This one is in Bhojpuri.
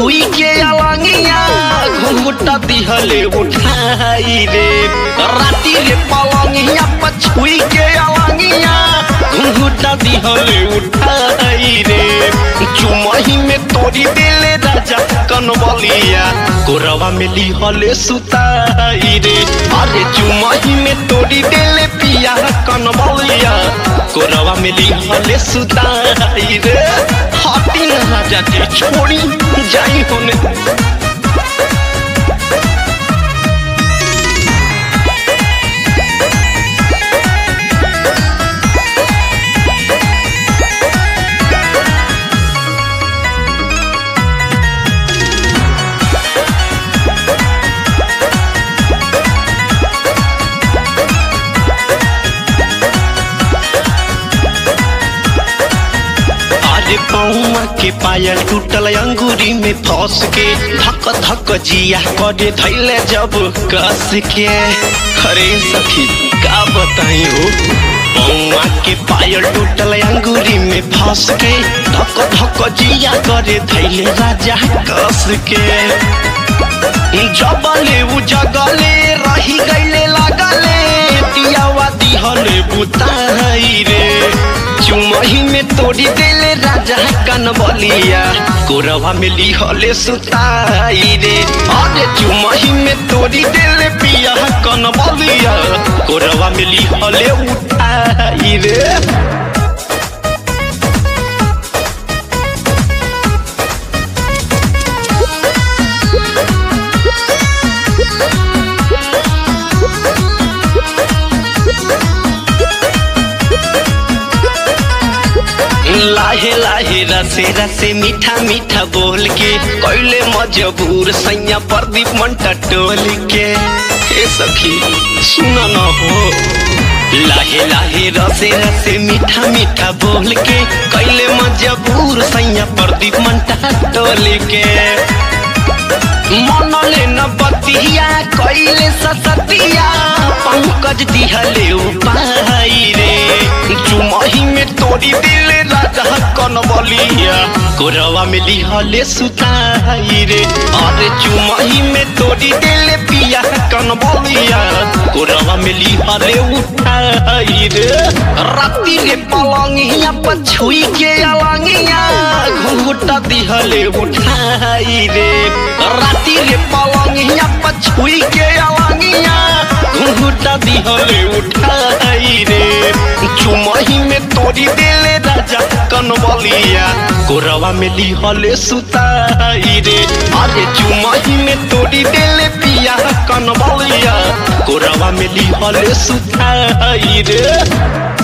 छुई के अलंगिया घुंघटा दिहले उठाई रे राती रे पलंगिया पर छुई के अलंगिया घुंघटा दिहले उठाई रे चुमही में तोड़ी देले राजा कनबलिया कोरवा में लिहले सुताई रे अरे चुमही में तोड़ी देले पिया कनबलिया कोरवा में लिहले सुताई रे हटी ना जाके छोड़ी जाई होने पौआ के पायल टूटल अंगूरी में फंस के धक धक जिया करे धैले जब कस के अरे सखी का बताई हो पौआ के पायल टूटल अंगूरी में फंस के धक धक जिया करे धैले राजा कस के जबले उ जगले रही गईले लागले दियावा दिहले बुताई रे चुमही में तोड़ी देले राजा कनबलिया कोरवा में लिहले सुताई रे अरे चुमही में तोड़ी देले पिया कनबलिया कोरवा में लिहले उठाई रे लाहे लाहे रसे रसे मीठा मीठा बोल के कोयले मजबूर सैया प्रदीप मंटा टोल के हे सखी सुना न हो लाहे लाहे रसे रसे मीठा मीठा बोल के कोयले मजबूर सैया प्रदीप मंटा टोल के मनले न बतिया कोयले ससतिया पंकज दिहले उपाई रे चुमही में तोड़ी दिले राजा कनबलिया कोरवा में लिहले सुताई रे अरे चुमही में तोड़ी दिले पिया कनबलिया कोरवा में लिहले उठाई रे राती रे पलंगिया पर छुई के अलंगिया घुंघटा दिहले उठाई रे राती रे पलंगिया पर छुई के अलंगिया घुंघटा दिहले उठाई रे चुमही में तोड़ी देले राजा कनबलिया कोरवा में लिहले सुताई रे अरे चुमही में तोड़ी देले पिया कनबलिया कोरवा में लिहले सुताई रे।